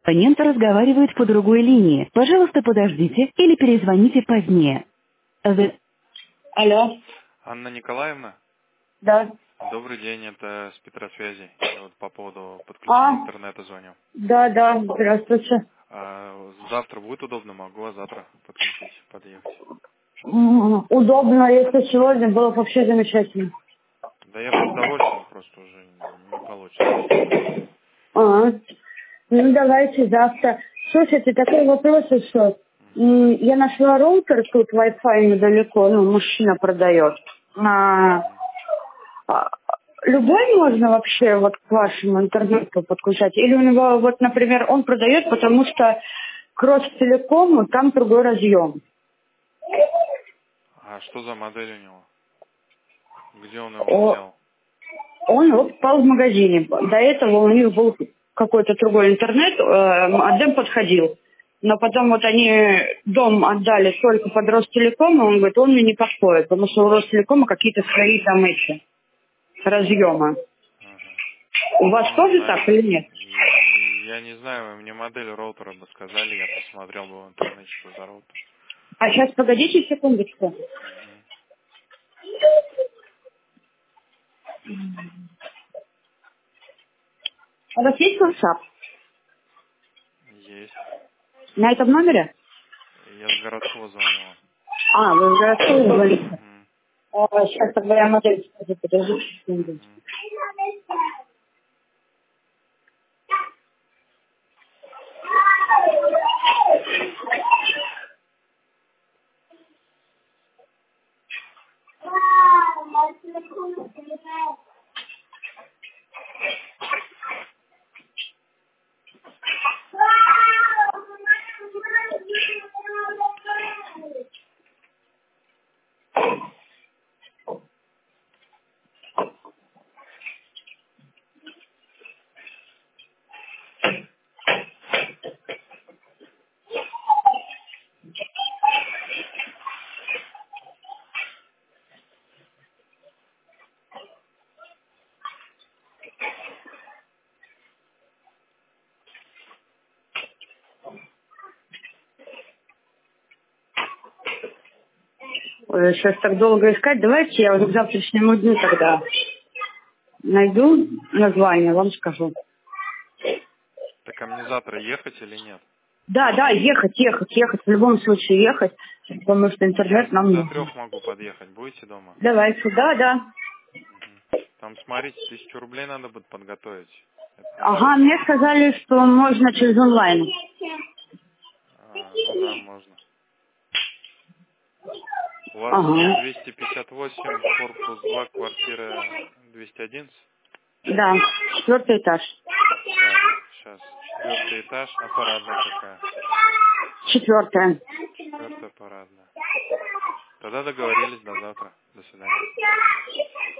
Абонент разговаривает по другой линии. Пожалуйста, подождите или перезвоните позднее. Алло, Анна Николаевна, да. добрый день, это с Петросвязи. Я вот по поводу А, подключения интернета звоню. да, здравствуйте. Завтра будет удобно, могу, а завтра подключить, подъехать. Удобно, если сегодня было вообще замечательно. Да я бы с удовольствием, просто уже не получится. А, ну давайте завтра. Слушайте, такой вопрос еще. Я нашла роутер, тут Wi-Fi недалеко, мужчина продает. Мгм. А, любой можно вообще вот к вашему интернету подключать? Или у него, вот, например, он продает, потому что к Ростелекому там другой разъем. А что за модель у него? Где он его взял? Он его покупал в магазине. До этого у них был какой-то другой интернет, модем подходил. Но потом вот они дом отдали только под Ростелеком, и он говорит, он мне не подходит, потому что у Ростелекома какие-то свои там эти разъемы. Ага. У вас Не тоже так знаю. или нет? Я не знаю, вы мне модель роутера бы сказали, я посмотрел бы в интернете, что за роутер. А сейчас погодите секундочку. Мгм. У вас есть WhatsApp? Есть. На этом номере? Я с городского звоню вам. А, вы уже говорите. Мгм. Сейчас тогда я модель скажу, подождите секунду. Мгм. Ой, сейчас так долго искать. Давайте я уже к завтрашнему дню тогда найду название, вам скажу. Так а мне завтра ехать или нет? Да, ехать. В любом случае ехать, потому что Я интернет нам до нужен. 3 могу подъехать. Будете дома? Давайте, да. Мгм. Там, смотрите, 1000 рублей надо будет подготовить. Ага, Это, мне сказали, что можно через онлайн. ну да, можно. У вас Ага, 258, корпус 2, квартира 211? да, 4-й этаж. Так, сейчас. 4-й этаж, а парадная какая? 4-я. 4-я парадная. Тогда договорились до завтра. До свидания.